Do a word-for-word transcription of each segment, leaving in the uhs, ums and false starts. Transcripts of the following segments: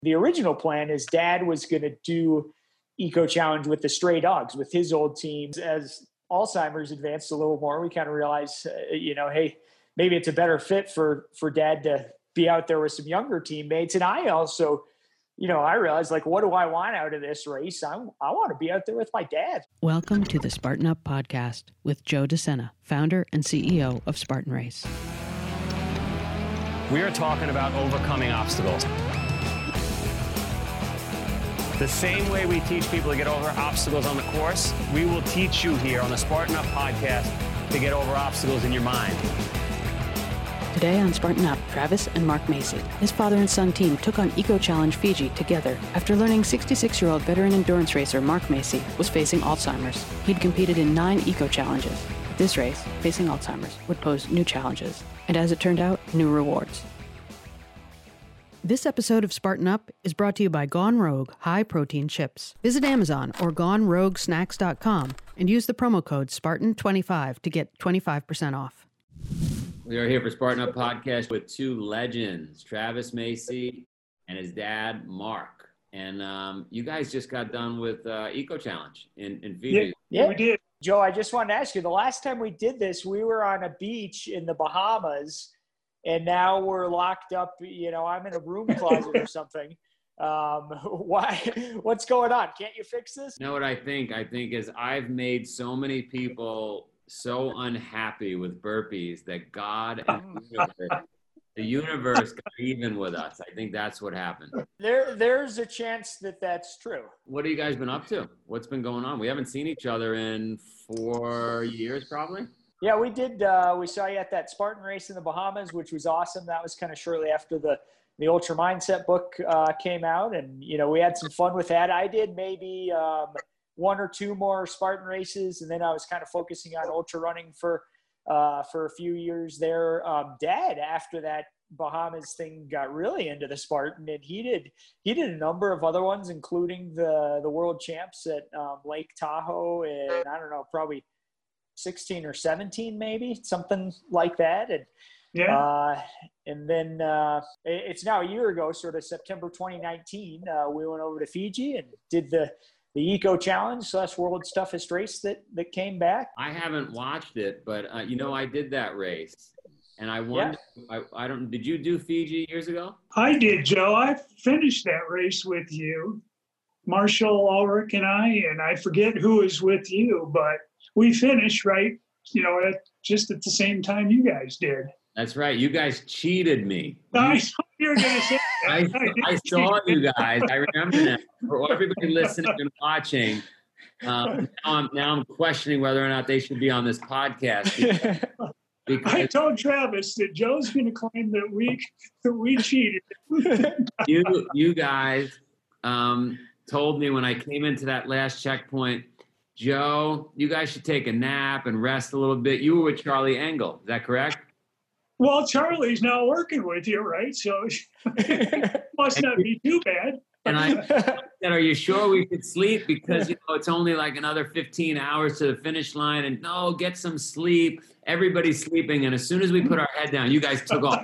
The original plan is Dad was going to do Eco Challenge with the Stray Dogs, with his old teams. As Alzheimer's advanced a little more, we kind of realized, uh, you know, hey, maybe it's a better fit for, for Dad to be out there with some younger teammates. And I also, you know, I realized, like, what do I want out of this race? I'm, I want to be out there with my dad. Welcome to the Spartan Up Podcast with Joe DeSena, founder and C E O of Spartan Race. We are talking about overcoming obstacles. The same way we teach people to get over obstacles on the course, we will teach you here on the Spartan Up Podcast to get over obstacles in your mind. Today on Spartan Up, Travis and Mark Macy. His father and son team took on Eco Challenge Fiji together after learning sixty-six-year-old veteran endurance racer Mark Macy was facing Alzheimer's. He'd competed in nine Eco Challenges. This race, facing Alzheimer's, would pose new challenges, and as it turned out, new rewards. This episode of Spartan Up is brought to you by Gone Rogue high-protein chips. Visit Amazon or gone rogue snacks dot com and use the promo code Spartan twenty-five to get twenty-five percent off. We are here for Spartan Up Podcast with two legends, Travis Macy and his dad, Mark. And um, you guys just got done with uh, Eco Challenge in, in Fiji. Yeah, yeah, we did. Joe, I just wanted to ask you, the last time we did this, we were on a beach in the Bahamas, and now we're locked up. You know, I'm in a room closet or something. Um, why? What's going on? Can't you fix this? You know what I think? I think is I've made so many people so unhappy with burpees that God and the universe, the universe got even with us. I think that's what happened. There, there's a chance that that's true. What have you guys been up to? What's been going on? We haven't seen each other in four years, probably. Yeah, we did. Uh, we saw you at that Spartan race in the Bahamas, which was awesome. That was kind of shortly after the, the Ultra Mindset book uh, came out. And, you know, we had some fun with that. I did maybe um, one or two more Spartan races. And then I was kind of focusing on ultra running for, uh, for a few years there. Um, Dad, after that Bahamas thing, got really into the Spartan, and he did, he did a number of other ones, including the, the world champs at um, Lake Tahoe. And I don't know, probably sixteen or seventeen, maybe something like that. And yeah, uh, and then uh, it's now a year ago, sort of September twenty nineteen. Uh, we went over to Fiji and did the the Eco Challenge slash World's Toughest Race that that came back. I haven't watched it, but uh, you know, I did that race, and I wonder. Yeah. I, I don't. Did you do Fiji years ago? I did, Joe. I finished that race with you, Marshall Ulrich, and I, and I forget who was with you, but we finished right, you know, at just at the same time you guys did. That's right. You guys cheated me. I thought you were going to say that. I, I, I saw you guys. I remember that. For everybody listening and watching, um, now, I'm, now I'm questioning whether or not they should be on this podcast. Because, because I told Travis that Joe's going to claim that we that we cheated. you, you guys um, told me when I came into that last checkpoint, Joe, you guys should take a nap and rest a little bit. You were with Charlie Engel. Is that correct? Well, Charlie's now working with you, right? So it must not be too bad. And I said, are you sure we could sleep? Because, you know, it's only like another fifteen hours to the finish line. And no, get some sleep. Everybody's sleeping. And as soon as we put our head down, you guys took off.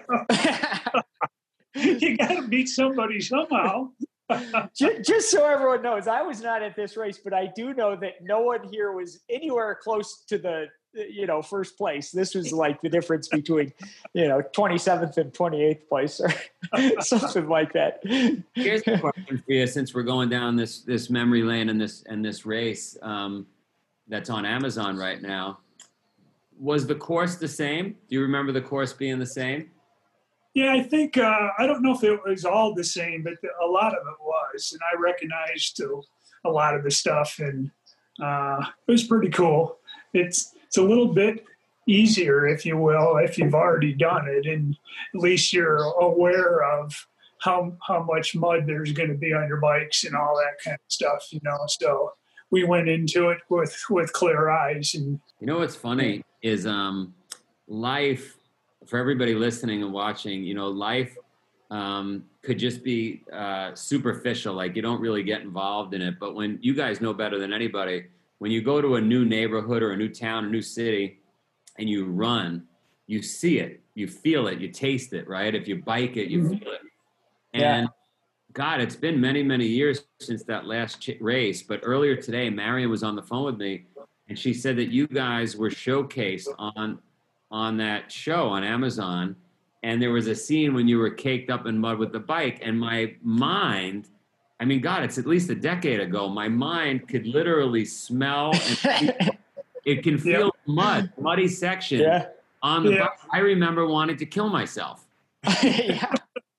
You got to beat somebody somehow. just, just so everyone knows, I was not at this race, but I do know that no one here was anywhere close to the, you know, first place. This was like the difference between, you know, twenty-seventh and twenty-eighth place or something like that. Here's the question for you, since we're going down this, this memory lane and this, and this race um, that's on Amazon right now. Was the course the same? Do you remember the course being the same? Yeah, I think, uh, I don't know if it was all the same, but the, a lot of it was. And I recognized uh, a lot of the stuff, and uh, it was pretty cool. It's it's a little bit easier, if you will, if you've already done it. And at least you're aware of how how much mud there's going to be on your bikes and all that kind of stuff, you know. So we went into it with, with clear eyes. And you know what's funny is um, life, for everybody listening and watching, you know, life um, could just be uh, superficial. Like you don't really get involved in it. But when you guys know better than anybody, when you go to a new neighborhood or a new town, a new city, and you run, you see it, you feel it, you taste it, right? If you bike it, you Mm-hmm. feel it. And God, it's been many, many years since that last ch- race. But earlier today, Marion was on the phone with me, and she said that you guys were showcased on on that show on Amazon. And there was a scene when you were caked up in mud with the bike. And my mind, I mean, God, it's at least a decade ago. My mind could literally smell and it can feel Yep. mud, muddy section Yeah. on the Yeah. bike. I remember wanting to kill myself. yeah.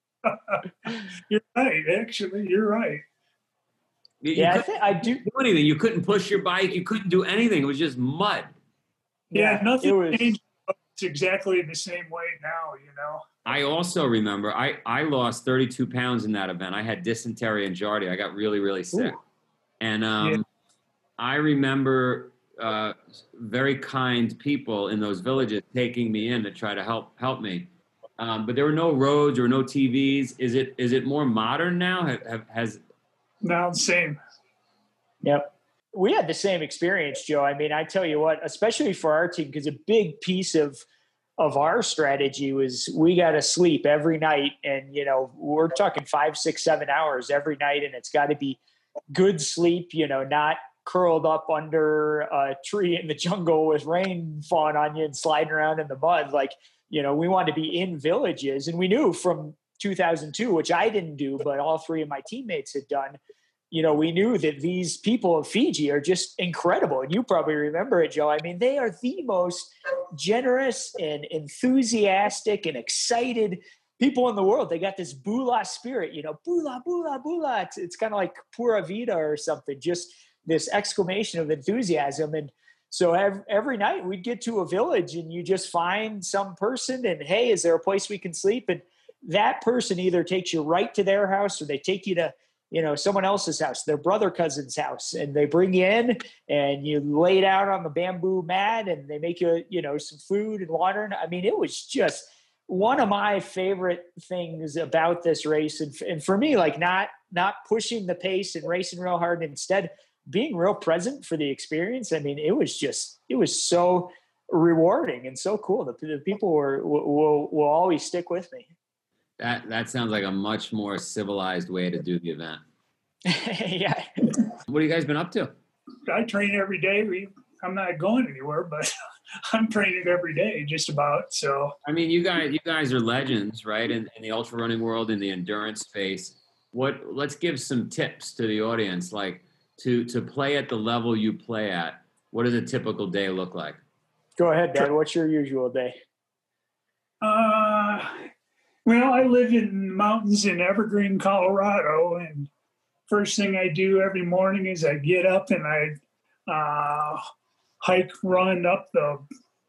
You're right. Actually, you're right. You, Yeah, I you couldn't think I do. do anything. You couldn't push your bike. You couldn't do anything. It was just mud. Yeah, It nothing was. changed. It's exactly the same way now, you know. I also remember I, I lost thirty-two pounds in that event. I had dysentery and Giardia. I got really, really sick. Ooh. And um, Yeah. I remember uh, very kind people in those villages taking me in to try to help help me. Um, but there were no roads or no T Vs. Is it is it more modern now? Have, have, has Now the same. Yep. We had the same experience, Joe. I mean, I tell you what, especially for our team, because a big piece of of our strategy was we got to sleep every night. And, you know, we're talking five, six, seven hours every night. And it's got to be good sleep, you know, not curled up under a tree in the jungle with rain falling on you and sliding around in the mud. Like, you know, we wanted to be in villages. And we knew from two thousand two, which I didn't do, but all three of my teammates had done, you know, we knew that these people of Fiji are just incredible. And you probably remember it, Joe. I mean, they are the most generous and enthusiastic and excited people in the world. They got this Bula spirit, you know, Bula, Bula, Bula. It's, it's kind of like Pura Vida or something, just this exclamation of enthusiasm. And so every, every night we'd get to a village and you just find some person and, hey, is there a place we can sleep? And that person either takes you right to their house or they take you to, you know, someone else's house, their brother cousin's house, and they bring you in and you lay down on the bamboo mat and they make you, you know, some food and water. And I mean, it was just one of my favorite things about this race. And, and for me, like not, not pushing the pace and racing real hard, and instead being real present for the experience. I mean, it was just, it was so rewarding and so cool. The, the people were, will, will always stick with me. that that sounds like a much more civilized way to do the event. Yeah. What have you guys been up to? I train every day. We, I'm not going anywhere, but I'm training every day, just about. So I mean, you guys, you guys are legends, right? In, in the ultra running world, in the endurance space. What? Let's give some tips to the audience, like to to play at the level you play at. What does a typical day look like? Go ahead, Dad. What's your usual day? Uh, well, I live in the mountains in Evergreen, Colorado, and first thing I do every morning is I get up and I uh, hike, run up the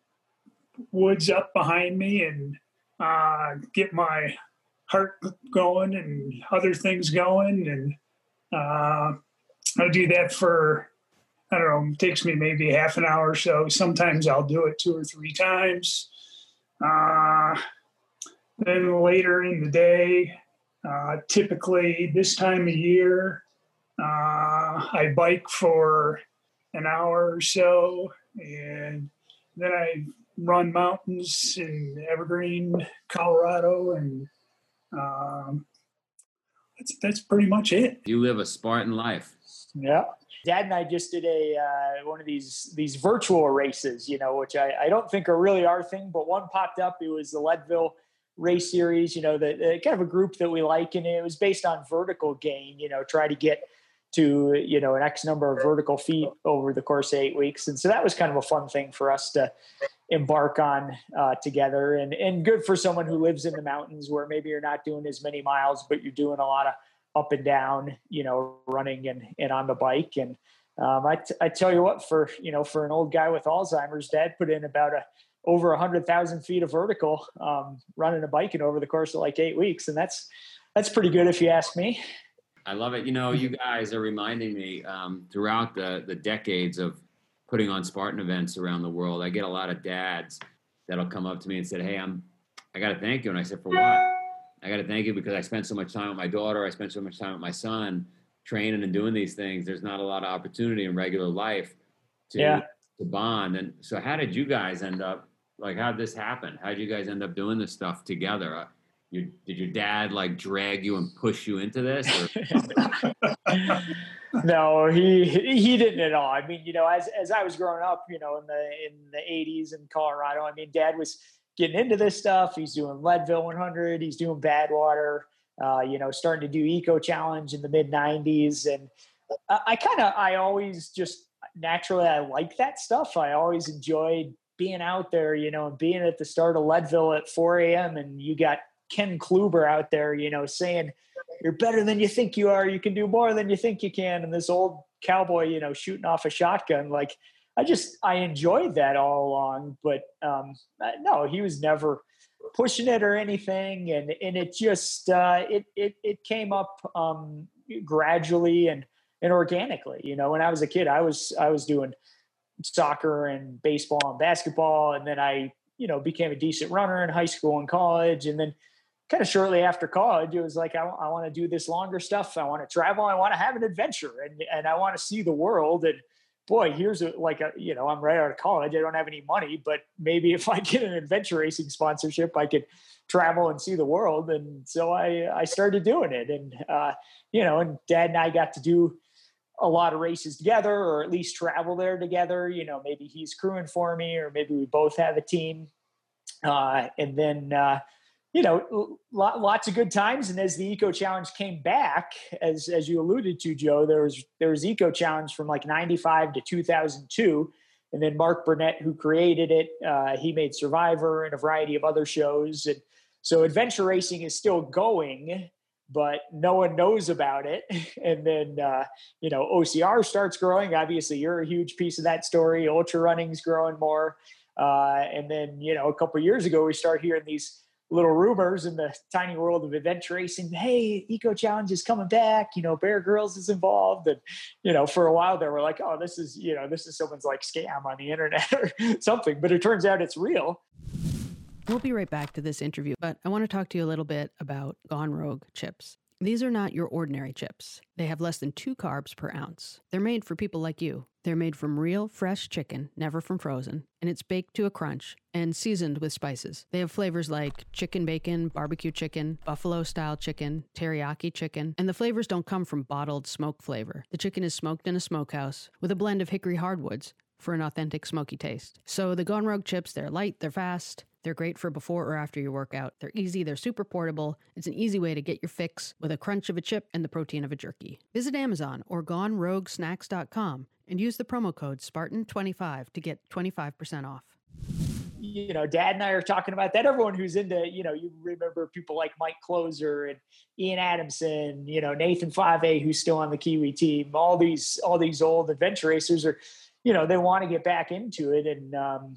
woods up behind me and uh, get my heart going and other things going. And uh, I do that for, I don't know, it takes me maybe half an hour or so. Sometimes I'll do it two or three times. Uh, then later in the day, uh, typically this time of year, uh, I bike for an hour or so, and then I run mountains in Evergreen, Colorado, and um, that's that's pretty much it. You live a Spartan life. Yeah. Dad and I just did a uh, one of these these virtual races, you know, which I, I don't think are really our thing, but one popped up. It was the Leadville Race Series, you know, the, the kind of a group that we like, and it was based on vertical gain, you know, try to get to, you know, an X number of vertical feet over the course of eight weeks. And so that was kind of a fun thing for us to embark on uh, together, and, and good for someone who lives in the mountains where maybe you're not doing as many miles, but you're doing a lot of up and down, you know, running and, and on the bike. And um, I, t- I tell you what, for, you know, for an old guy with Alzheimer's, Dad put in about a, over a hundred thousand feet of vertical um, running a bike and over the course of like eight weeks. And that's, that's pretty good if you ask me. I love it. You know, you guys are reminding me um, throughout the, the decades of putting on Spartan events around the world. I get a lot of dads that'll come up to me and say, hey, I'm, I got to thank you. And I said, for what? I got to thank you because I spent so much time with my daughter. I spent so much time with my son training and doing these things. There's not a lot of opportunity in regular life to, Yeah. to bond. And so how did you guys end up, like, how did this happen? How did you guys end up doing this stuff together? your, did your dad like drag you and push you into this? Or? No, he he didn't at all. I mean, you know, as as I was growing up, you know, in the in the eighties in Colorado, I mean, Dad was getting into this stuff. He's doing Leadville one hundred. He's doing Badwater. Uh, you know, starting to do Eco Challenge in the mid nineties, and I, I kind of I always just naturally I like that stuff. I always enjoyed being out there, you know, and being at the start of Leadville at four a.m. and you got Ken Kluber out there, you know, saying, you're better than you think you are. You can do more than you think you can. And this old cowboy, you know, shooting off a shotgun. Like, I just, I enjoyed that all along, but um, no, he was never pushing it or anything. And, and it just, uh, it, it, it came up um, gradually and, and organically, you know, when I was a kid, I was, I was doing soccer and baseball and basketball. And then I, you know, became a decent runner in high school and college. And then kind of shortly after college, it was like, I, I want to do this longer stuff. I want to travel. I want to have an adventure, and, and I want to see the world. And boy, here's a, like a, you know, I'm right out of college. I don't have any money, but maybe if I get an adventure racing sponsorship, I could travel and see the world. And so I, I started doing it. And, uh, you know, and Dad and I got to do a lot of races together, or at least travel there together. You know, maybe he's crewing for me, or maybe we both have a team. Uh, and then, uh, you know, lots of good times. And as the Eco Challenge came back, as as you alluded to, Joe, there was there was Eco Challenge from like ninety-five to two thousand two. And then Mark Burnett, who created it, uh, he made Survivor and a variety of other shows. And so adventure racing is still going, but no one knows about it. And then, uh, you know, O C R starts growing. Obviously, you're a huge piece of that story. Ultra running's growing more. Uh, and then, you know, a couple of years ago, we start hearing these little rumors in the tiny world of adventure racing. Hey, Eco Challenge is coming back. You know, Bear Grylls is involved. And, you know, for a while there, we're like, oh, this is, you know, this is someone's like scam on the internet or something. But it turns out it's real. We'll be right back to this interview, but I want to talk to you a little bit about Gone Rogue chips. These are not your ordinary chips. They have less than two carbs per ounce. They're made for people like you. They're made from real, fresh chicken, never from frozen, and it's baked to a crunch and seasoned with spices. They have flavors like chicken bacon, barbecue chicken, buffalo-style chicken, teriyaki chicken, and the flavors don't come from bottled smoke flavor. The chicken is smoked in a smokehouse with a blend of hickory hardwoods for an authentic smoky taste. So the Gone Rogue chips, they're light, they're fast, they're great for before or after your workout. They're easy, they're super portable. It's an easy way to get your fix with a crunch of a chip and the protein of a jerky. Visit Amazon or gone rogue snacks dot com and use the promo code Spartan twenty-five to get twenty-five percent off. You know, Dad and I are talking about that. Everyone who's into, you know, you remember people like Mike Closer and Ian Adamson, you know, Nathan Fave, who's still on the Kiwi team. All these, all these old adventure racers are, you know, they want to get back into it. And, um,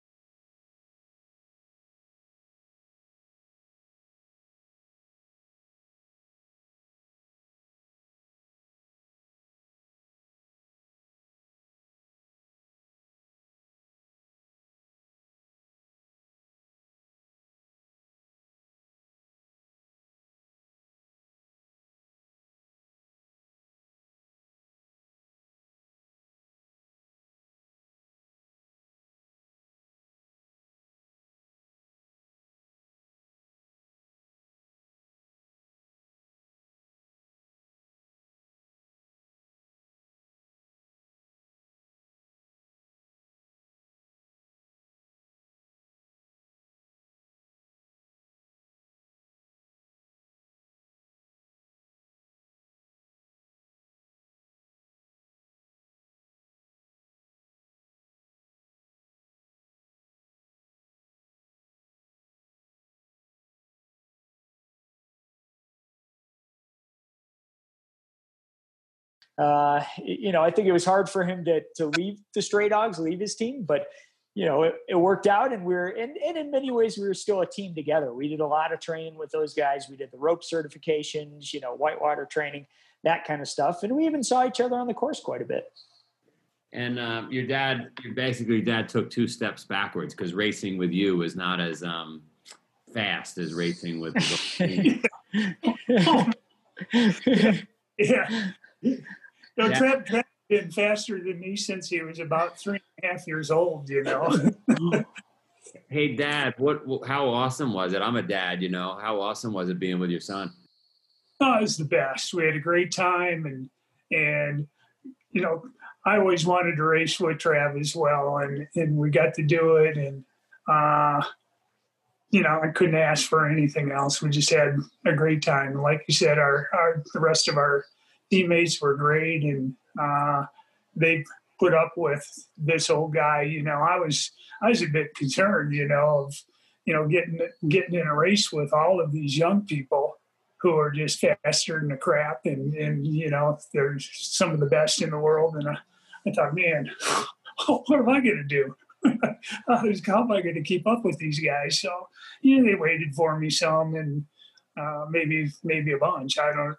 Uh, you know, I think it was hard for him to to leave the Stray Dogs, leave his team, but you know, it, it worked out, and we we're and, and in many ways we were still a team together. We did a lot of training with those guys. We did the rope certifications, you know, whitewater training, that kind of stuff, and we even saw each other on the course quite a bit. And uh, your dad, basically, your dad took two steps backwards because racing with you was not as um, fast as racing with the yeah. No, yeah. Trev, Trev been faster than me since he was about three and a half years old, you know. Hey, Dad, what, how awesome was it? I'm a dad, you know. How awesome was it being with your son? Oh, it was the best. We had a great time, and and you know, I always wanted to race with Trav as well, and and we got to do it, and uh, you know, I couldn't ask for anything else. We just had a great time. Like you said, our, our the rest of our teammates were great, and uh, they put up with this old guy. You know, I was I was a bit concerned, you know, of you know getting getting in a race with all of these young people who are just faster than the crap, and and you know they're some of the best in the world. And I, I thought, man, what am I going to do? How am I going to keep up with these guys? So, you know, they waited for me some, and uh, maybe maybe a bunch. I don't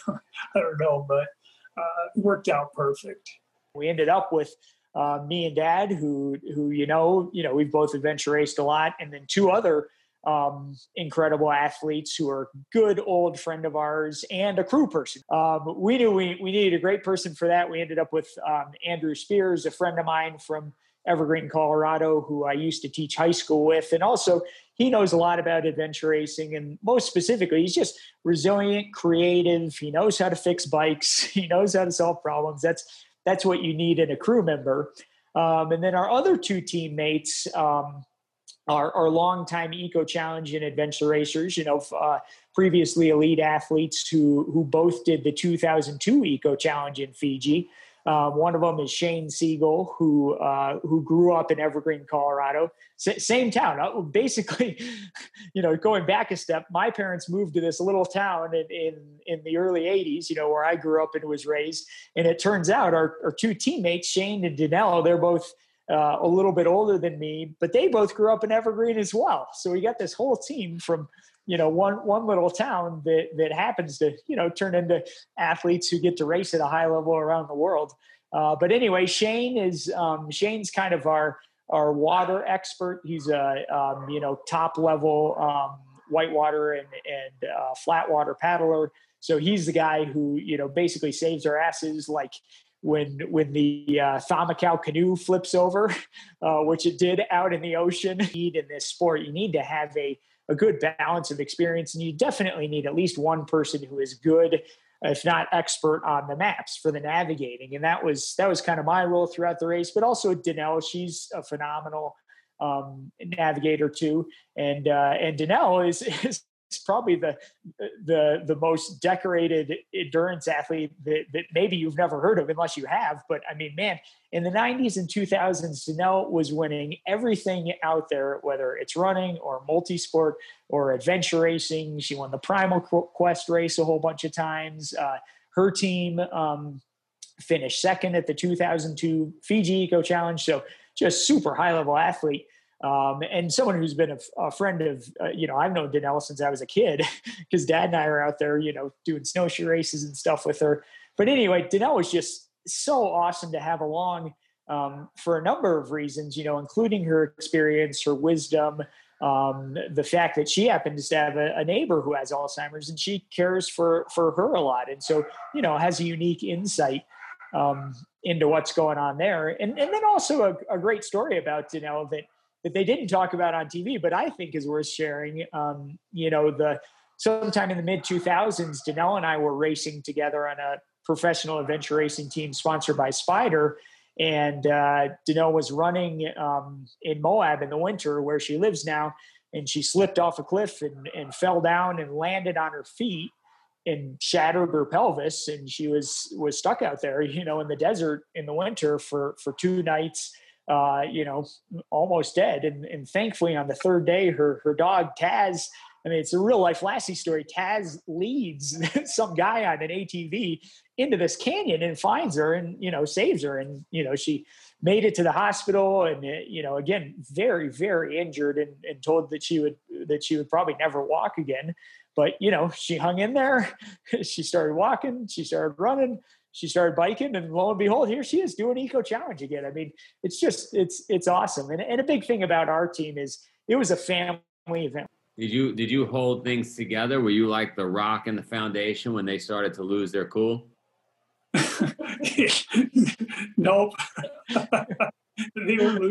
I don't know, but uh, it worked out perfect. We ended up with uh, me and Dad, who who you know you know we've both adventure raced a lot, and then two other um, incredible athletes who are good old friend of ours and a crew person. Um, we knew we we needed a great person for that. We ended up with um, Andrew Spears, a friend of mine from Evergreen, Colorado, who I used to teach high school with. And also he knows a lot about adventure racing, and most specifically, he's just resilient, creative. He knows how to fix bikes. He knows how to solve problems. That's, that's what you need in a crew member. Um, and then our other two teammates um, are, are longtime Eco Challenge and adventure racers, you know, uh, previously elite athletes who, who both did the two thousand two Eco Challenge in Fiji. Uh, one of them is Shane Siegel, who uh, who grew up in Evergreen, Colorado, S- same town. Uh, basically, you know, going back a step, my parents moved to this little town in in, in the early eighties, you know, where I grew up and was raised. And it turns out our, our two teammates, Shane and Danelle, they're both uh, a little bit older than me, but they both grew up in Evergreen as well. So we got this whole team from, you know, one, one little town that, that happens to, you know, turn into athletes who get to race at a high level around the world. Uh, but anyway, Shane is, um, Shane's kind of our, our water expert. He's a, um, you know, top level um, whitewater and, and uh, flat water paddler. So he's the guy who, you know, basically saves our asses. Like when, when the uh, Thamacow canoe flips over, uh, which it did out in the ocean. In this sport, you need to have a, a good balance of experience. And you definitely need at least one person who is good, if not expert, on the maps for the navigating. And that was, that was kind of my role throughout the race, but also Danelle, she's a phenomenal um, navigator too. And, uh, and Danelle is, is probably the, the, the most decorated endurance athlete that, that maybe you've never heard of unless you have. But I mean, man, in the nineties and two thousands, Danelle was winning everything out there, whether it's running or multi-sport or adventure racing. She won the Primal Quest race a whole bunch of times. Uh, her team um, finished second at the two thousand two Fiji Eco Challenge. So just super high level athlete. Um, and someone who's been a, a friend of, uh, you know, I've known Danelle since I was a kid because Dad and I are out there, you know, doing snowshoe races and stuff with her. But anyway, Danelle was just so awesome to have along um, for a number of reasons, you know, including her experience, her wisdom, um, the fact that she happens to have a, a neighbor who has Alzheimer's and she cares for, for her a lot. And so, you know, has a unique insight um, into what's going on there. And, and then also a, a great story about Danelle that, that they didn't talk about on T V, but I think is worth sharing. Um, you know, the sometime in the mid two thousands, Danelle and I were racing together on a professional adventure racing team sponsored by Spider. And uh, Danelle was running um, in Moab in the winter where she lives now. And she slipped off a cliff and, and fell down and landed on her feet and shattered her pelvis. And she was, was stuck out there, you know, in the desert in the winter for, for two nights. Uh, you know, almost dead. And, and thankfully on the third day, her, her dog Taz, I mean, it's a real life Lassie story. Taz leads some guy on an A T V into this canyon and finds her and, you know, saves her. And, you know, she made it to the hospital and, you know, again, very, very injured and, and told that she would, that she would probably never walk again. But, you know, she hung in there. She started walking, she started running. She started biking, and lo and behold, here she is doing Eco Challenge again. I mean, it's just, it's, it's awesome. And, and a big thing about our team is it was a family event. Did you, did you hold things together? Were you like the rock and the foundation when they started to lose their cool? Nope. They were losing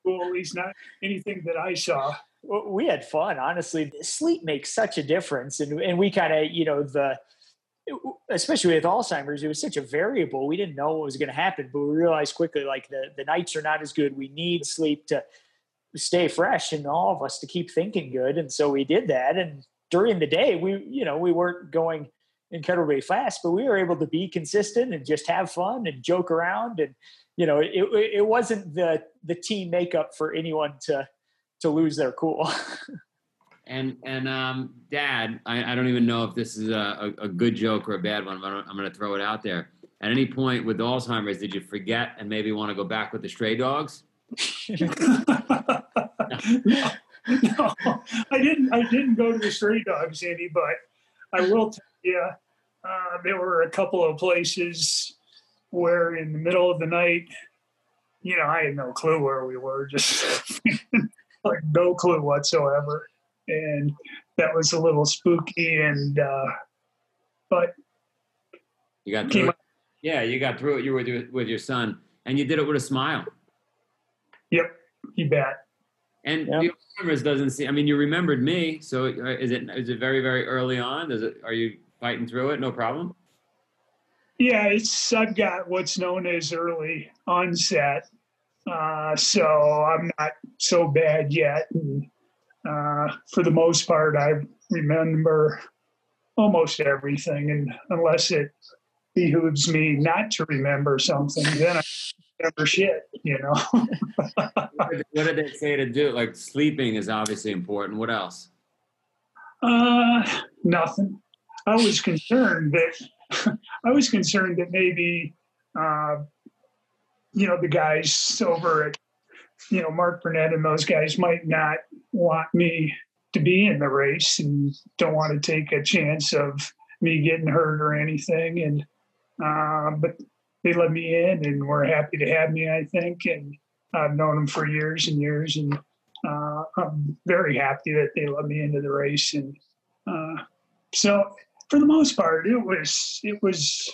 Well, at least not anything that I saw. We had fun, honestly. Sleep makes such a difference. And, and we kind of, you know, the, especially with Alzheimer's, it was such a variable. We didn't know what was going to happen, but we realized quickly, like the, the nights are not as good. We need sleep to stay fresh and all of us to keep thinking good. And so we did that. And during the day, we, you know, we weren't going incredibly fast, but we were able to be consistent and just have fun and joke around. And, you know, it, it wasn't the, the team makeup for anyone to, to lose their cool. And, and um, Dad, I, I don't even know if this is a, a, a good joke or a bad one, but I'm going to throw it out there. At any point with Alzheimer's, did you forget and maybe want to go back with the stray dogs? no, no, I didn't. I didn't go to the stray dogs, Andy. But I will tell you, uh, there were a couple of places where, in the middle of the night, you know, I had no clue where we were, just like no clue whatsoever, and that was a little spooky. And uh, but you got through it. Yeah, you got through it. You were with your, with your son, and you did it with a smile. Yep, you bet. And yep. The Alzheimer's doesn't see. I mean, you remembered me, so is it is it very very early on? Does it? Are you fighting through it? No problem. Yeah, it's I've got what's known as early onset, uh, so I'm not so bad yet. And, uh, for the most part, I remember almost everything, and unless it behooves me not to remember something, then I remember shit, you know. What did they say to do? Like sleeping is obviously important. What else? Uh, nothing. I was concerned that I was concerned that maybe, uh, you know, the guys over at, you know, Mark Burnett and those guys might not want me to be in the race and don't want to take a chance of me getting hurt or anything. And, uh, but they let me in and were happy to have me, I think. And I've known them for years and years. And uh, I'm very happy that they let me into the race. And uh, so for the most part, it was, it was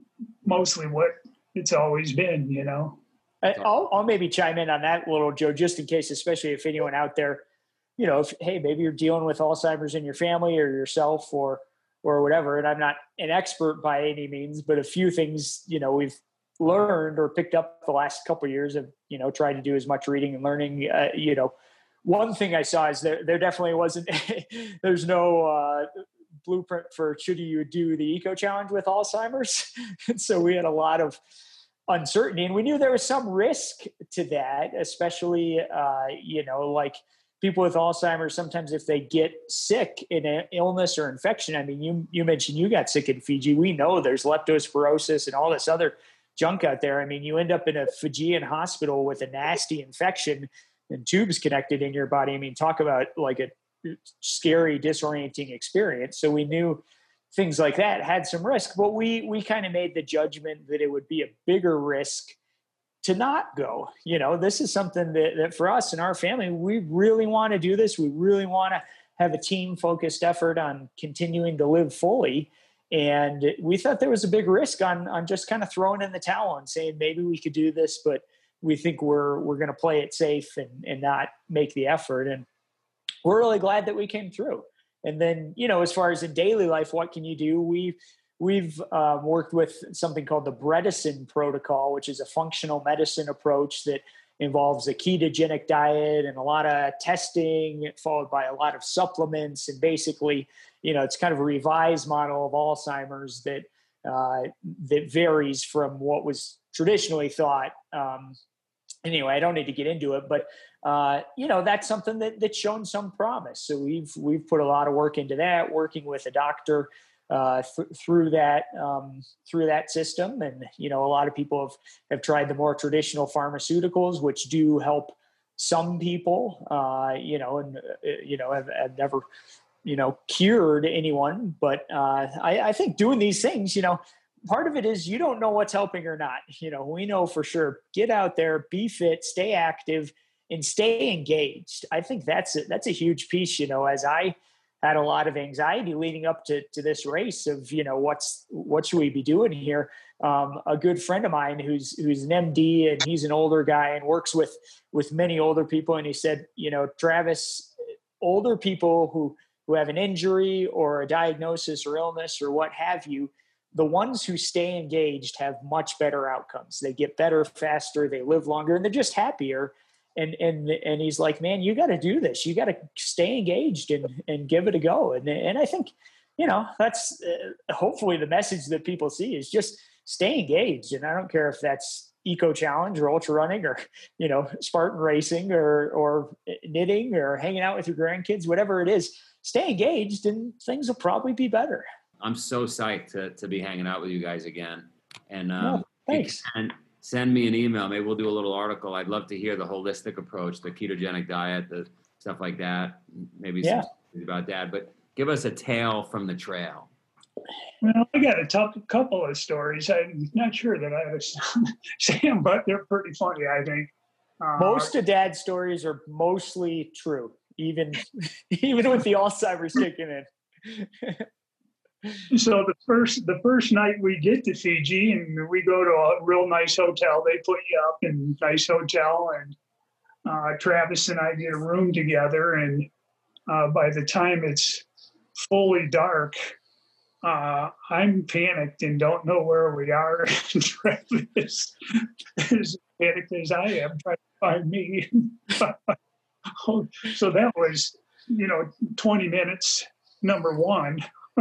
mostly what it's always been, you know. I'll, I'll maybe chime in on that a little, Joe, just in case, especially if anyone out there, you know, if, hey, maybe you're dealing with Alzheimer's in your family or yourself or, or whatever. And I'm not an expert by any means, but a few things, you know, we've learned or picked up the last couple of years of, you know, trying to do as much reading and learning. Uh, you know, one thing I saw is there, there definitely wasn't, there's no uh, blueprint for should you do the eco challenge with Alzheimer's. And so we had a lot of uncertainty, and we knew there was some risk to that, especially, uh, you know, like people with Alzheimer's, sometimes if they get sick in an illness or infection, I mean, you, you mentioned you got sick in Fiji. We know there's leptospirosis and all this other junk out there. I mean, you end up in a Fijian hospital with a nasty infection and tubes connected in your body. I mean, talk about like a scary, disorienting experience. So we knew things like that had some risk, but we, we kind of made the judgment that it would be a bigger risk to not go. You know, this is something that, that for us and our family, we really want to do this. We really want to have a team focused effort on continuing to live fully. And we thought there was a big risk on, on just kind of throwing in the towel and saying, maybe we could do this, but we think we're, we're going to play it safe and, and not make the effort. And we're really glad that we came through. And then, you know, as far as in daily life, what can you do? We've, we've uh, worked with something called the Bredesen protocol, which is a functional medicine approach that involves a ketogenic diet and a lot of testing, followed by a lot of supplements. And basically, you know, it's kind of a revised model of Alzheimer's that, uh, that varies from what was traditionally thought. Um, anyway, I don't need to get into it, but Uh, you know, that's something that, that's shown some promise. So we've, we've put a lot of work into that, working with a doctor uh, th- through that, um, through that system. And, you know, a lot of people have, have tried the more traditional pharmaceuticals, which do help some people, uh, you know, and, uh, you know, have, have never, you know, cured anyone. But uh, I, I think doing these things, you know, part of it is you don't know what's helping or not. You know, we know for sure, get out there, be fit, stay active, and stay engaged. I think that's a, that's a huge piece, you know, as I had a lot of anxiety leading up to, to this race of, you know, what's, what should we be doing here? Um, a good friend of mine who's, who's an M D, and he's an older guy and works with, with many older people. And he said, you know, Travis, older people who, who have an injury or a diagnosis or illness or what have you, the ones who stay engaged have much better outcomes. They get better faster, they live longer, and they're just happier. And, and, and he's like, man, you got to do this. You got to stay engaged and, and give it a go. And, and I think, you know, that's uh, hopefully the message that people see is just stay engaged. And I don't care if that's Eco Challenge or ultra running or, you know, Spartan racing or, or knitting or hanging out with your grandkids, whatever it is, stay engaged and things will probably be better. I'm so psyched to, to be hanging out with you guys again. And um, yeah, thanks. And send me an email. Maybe we'll do a little article. I'd love to hear the holistic approach, the ketogenic diet, the stuff like that. Maybe yeah. some about that. But give us a tale from the trail. Well, I got a t- couple of stories. I'm not sure that I was saying, but they're pretty funny, I think. Uh, Most of Dad's stories are mostly true, even even with the Alzheimer's kicking in. So the first the first night we get to Fiji and we go to a real nice hotel. They put you up in a nice hotel, and uh, Travis and I get a room together. And uh, by the time it's fully dark, uh, I'm panicked and don't know where we are. And Travis is as panicked as I am trying to find me. So that was, you know, twenty minutes, number one.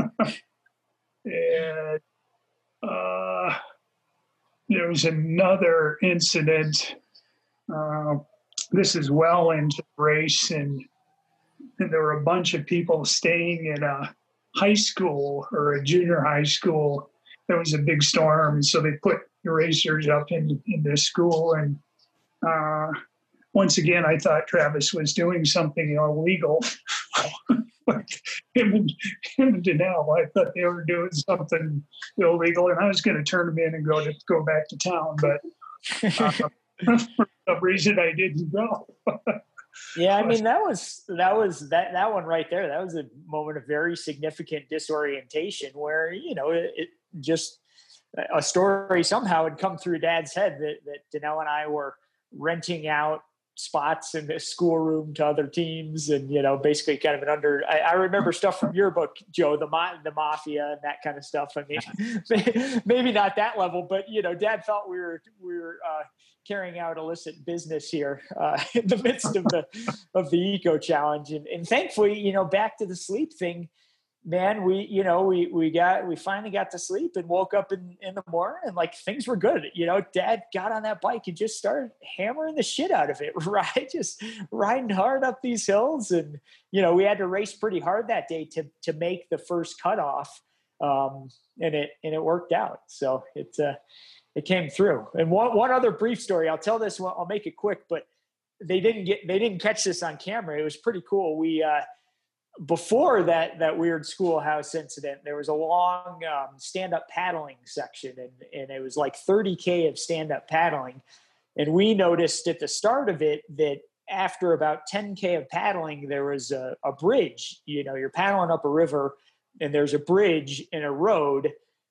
And uh, there was another incident. Uh, this is well into the race, and, and there were a bunch of people staying in a high school or a junior high school. There was a big storm, so they put the racers up in, in this school. And uh, once again, I thought Travis was doing something illegal. him and, him and Danelle, I thought they were doing something illegal, and I was going to turn them in and go to go back to town, but uh, for some reason I didn't go. Yeah, I mean that was that was that that one right there. That was a moment of very significant disorientation, where you know it, it just a story somehow had come through Dad's head that that Danelle and I were renting out spots in the schoolroom to other teams, and you know basically kind of an under I, I remember stuff from your book, Joe, the ma- the mafia and that kind of stuff. I mean maybe not that level, but you know Dad thought we were we were uh carrying out illicit business here uh in the midst of the of the Eco Challenge. And, and thankfully, you know back to the sleep thing, man, we, you know, we, we got, we finally got to sleep and woke up in, in the morning and like things were good. You know, Dad got on that bike and just started hammering the shit out of it, right? Just riding hard up these hills. And, you know, we had to race pretty hard that day to, to make the first cutoff. Um, and it, and it worked out. So it, uh, it came through. And one, one other brief story, I'll tell this one, I'll make it quick, but they didn't get, they didn't catch this on camera. It was pretty cool. We, uh, Before that that weird schoolhouse incident, there was a long um, stand-up paddling section, and, and it was like thirty K of stand-up paddling. And we noticed at the start of it that after about ten K of paddling, there was a, a bridge. You know, you're paddling up a river, and there's a bridge and a road,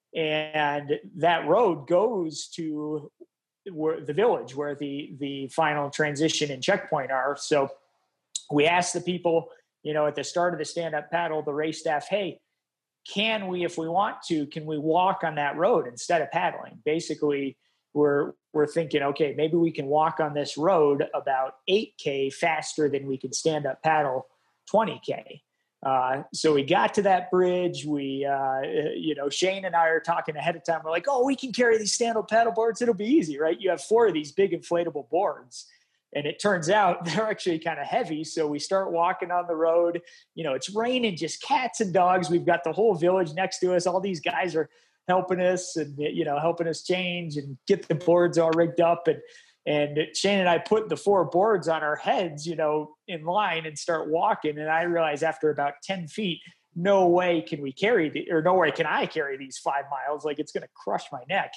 and that road goes to where, the village where the, the final transition and checkpoint are. So we asked the people, you know, at the start of the stand-up paddle, the race staff, hey, can we, if we want to, can we walk on that road instead of paddling? Basically, we're we're thinking, okay, maybe we can walk on this road about eight K faster than we can stand-up paddle twenty K. Uh, so we got to that bridge. We, uh, you know, Shane and I are talking ahead of time. We're like, oh, we can carry these stand-up paddle boards. It'll be easy, right? You have four of these big inflatable boards. And it turns out they're actually kind of heavy. So we start walking on the road. You know, it's raining, just cats and dogs. We've got the whole village next to us. All these guys are helping us and, you know, helping us change and get the boards all rigged up. And, and Shane and I put the four boards on our heads, you know, in line and start walking. And I realized after about ten feet, no way can we carry the, or no way can I carry these five miles. Like it's going to crush my neck.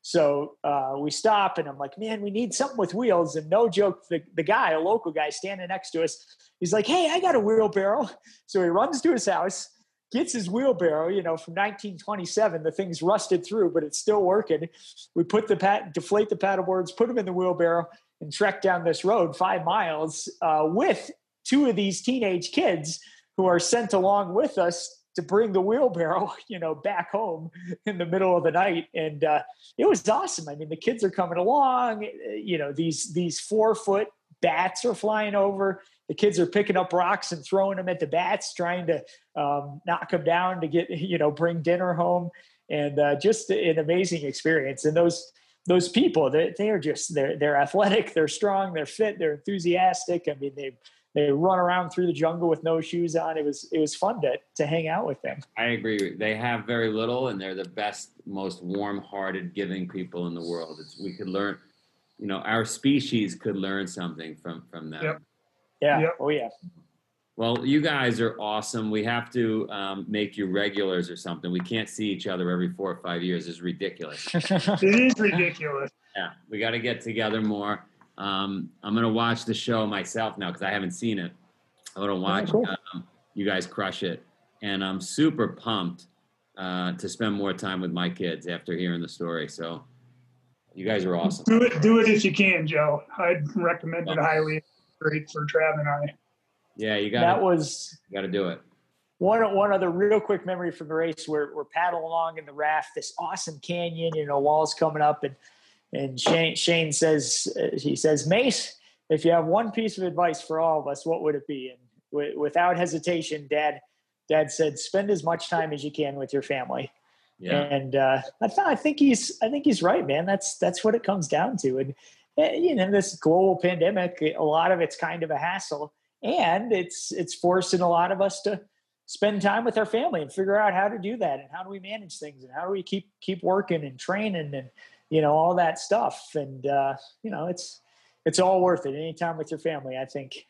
So uh, we stop and I'm like, man, we need something with wheels. And no joke, the, the guy, a local guy standing next to us, he's like, hey, I got a wheelbarrow. So he runs to his house, gets his wheelbarrow, you know, from nineteen twenty-seven. The thing's rusted through, but it's still working. We put the pat, deflate the paddle boards, put them in the wheelbarrow, and trek down this road five miles uh, with two of these teenage kids who are sent along with us to bring the wheelbarrow, you know, back home in the middle of the night. And uh, it was awesome. I mean, the kids are coming along, you know, these, these four foot bats are flying over. The kids are picking up rocks and throwing them at the bats, trying to um, knock them down to get, you know, bring dinner home. And uh, just an amazing experience. And those, those people, they, they are just, they're, they're athletic, they're strong, they're fit, they're enthusiastic. I mean, they They run around through the jungle with no shoes on. It was it was fun to to hang out with them. I agree. They have very little, and they're the best, most warm-hearted, giving people in the world. It's, we could learn, you know, our species could learn something from from them. Yep. Yeah. Yep. Oh yeah. Well, you guys are awesome. We have to um, make you regulars or something. We can't see each other every four or five years. It's ridiculous. It is ridiculous. Yeah, we got to get together more. Um, I'm going to watch the show myself now because I haven't seen it. I'm going to watch Oh, cool. um, you guys crush it. And I'm super pumped uh, to spend more time with my kids after hearing the story. So you guys are awesome. Do it, do it if you can, Joe. I'd recommend it highly. Great for Trav and I. Yeah, you got That was got to do it. one one other real quick memory from the race. We're we're paddling along in the raft, this awesome canyon, you know, walls coming up, and and Shane Shane says uh, he says, Mace, if you have one piece of advice for all of us, what would it be? And w- without hesitation, Dad Dad said, spend as much time as you can with your family. Yeah. And uh, I th- I think he's I think he's right, man. That's that's what it comes down to. And uh, you know, this global pandemic, a lot of it's kind of a hassle, and it's it's forcing a lot of us to spend time with our family and figure out how to do that, and how do we manage things, and how do we keep keep working and training, and you know, all that stuff. And uh, you know, it's it's all worth it. Anytime with your family, I think.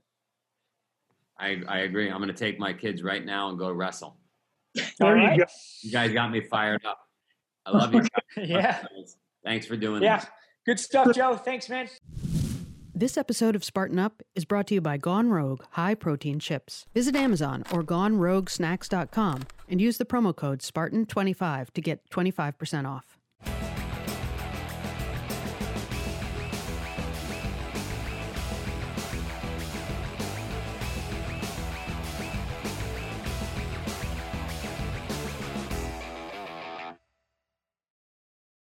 I, I agree. I'm going to take my kids right now and go wrestle. There All you right. go. You guys got me fired up. I love you guys. Yeah. Thanks for doing Yeah. this. Good stuff, Joe. Thanks, man. This episode of Spartan Up is brought to you by Gone Rogue High Protein Chips. Visit Amazon or gone rogue snacks dot com and use the promo code Spartan twenty-five to get twenty-five percent off.